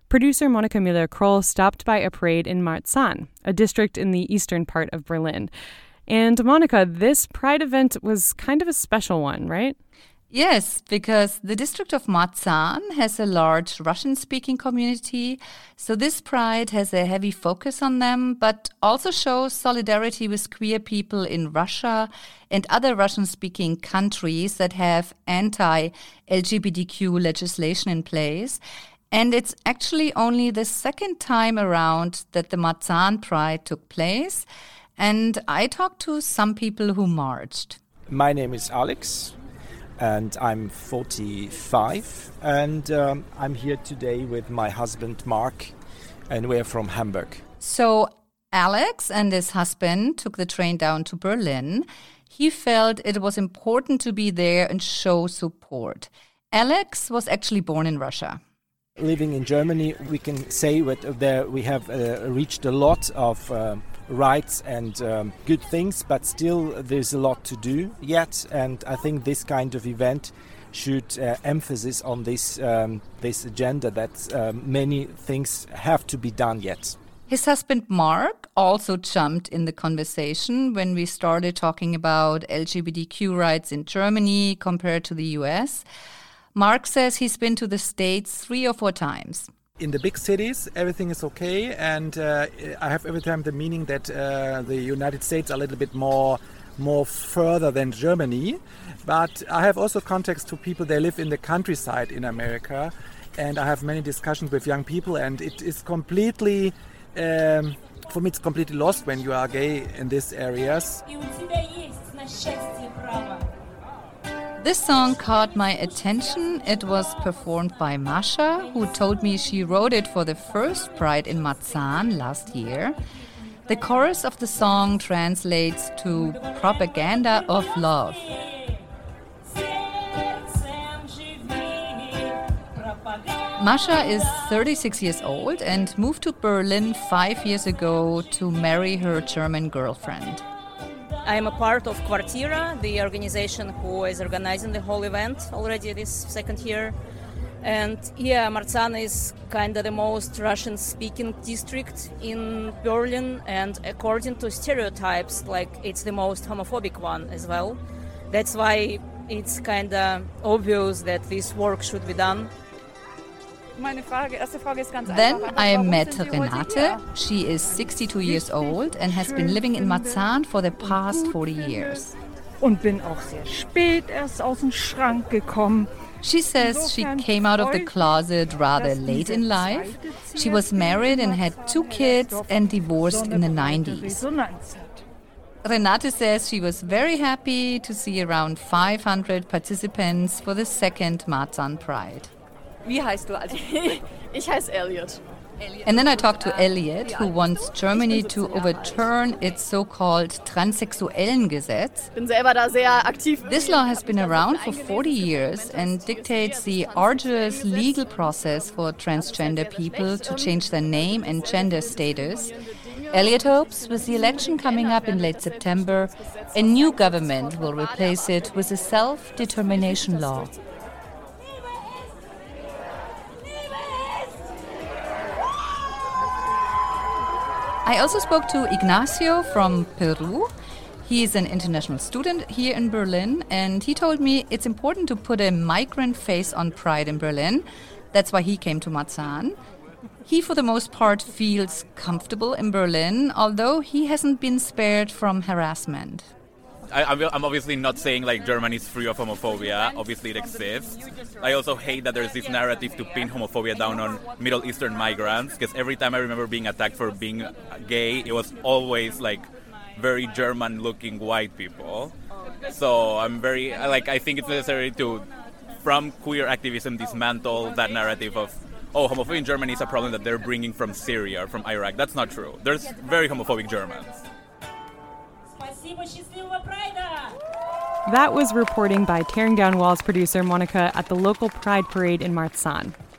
Producer Monica Müller-Kroll stopped by a parade in Marzahn, a district in the eastern part of Berlin. And Monica, this Pride event was kind of a special one, right? Yes, because the district of Marzahn has a large Russian-speaking community, so this Pride has a heavy focus on them, but also shows solidarity with queer people in Russia and other Russian-speaking countries that have anti-LGBTQ legislation in place. And it's actually only the second time around that the Marzahn Pride took place, and I talked to some people who marched. My name is Alex. And I'm 45, and I'm here today with my husband, Mark, and we're from Hamburg. So Alex and his husband took the train down to Berlin. He felt it was important to be there and show support. Alex was actually born in Russia. Living in Germany, we can say that we have reached a lot of rights and good things, but still there's a lot to do yet. And I think this kind of event should emphasize on this agenda that many things have to be done yet. His husband Mark also jumped in the conversation when we started talking about LGBTQ rights in Germany compared to the US. Mark says he's been to the States 3 or 4 times. In the big cities, everything is okay, and I have every time the meaning that the United States are a little bit more further than Germany. But I have also contacts to people that live in the countryside in America, and I have many discussions with young people, and it is completely, for me, it's completely lost when you are gay in these areas. This song caught my attention. It was performed by Masha, who told me she wrote it for the first Pride in Marzahn last year. The chorus of the song translates to propaganda of love. Masha is 36 years old and moved to Berlin 5 years ago to marry her German girlfriend. I'm a part of Quartira, the organization who is organizing the whole event already this second year. And yeah, Marzahn is kind of the most Russian-speaking district in Berlin, and according to stereotypes, like it's the most homophobic one as well. That's why it's kind of obvious that this work should be done. Then I met Renate. She is 62 years old and has been living in Marzahn for the past 40 years. Und bin auch sehr spät erst aus dem Schrank gekommen. She says she came out of the closet rather late in life. She was married and had 2 kids and divorced in the 90s. Renate says she was very happy to see around 500 participants for the second Marzahn Pride. Wie heißt du? Ich heiße Elliot. And then I talked to Elliot, who wants Germany to overturn its so-called Transsexuellengesetz. Bin selber da sehr aktiv. This law has been around for 40 years and dictates the arduous legal process for transgender people to change their name and gender status. Elliot hopes, with the election coming up in late September, a new government will replace it with a self-determination law. I also spoke to Ignacio from Peru. He is an international student here in Berlin, and he told me it's important to put a migrant face on Pride in Berlin. That's why he came to Marzahn. He, for the most part, feels comfortable in Berlin, although he hasn't been spared from harassment. I'm obviously not saying like Germany is free of homophobia. Obviously it exists. I also hate that there's this narrative to pin homophobia down on Middle Eastern migrants, because every time I remember being attacked for being gay, it was always like very German-looking white people. So I think it's necessary to, from queer activism, dismantle that narrative of, oh, homophobia in Germany is a problem that they're bringing from Syria or from Iraq. That's not true. There's very homophobic Germans. That was reporting by Tearing Down Walls producer Monica at the local Pride Parade in Marzahn.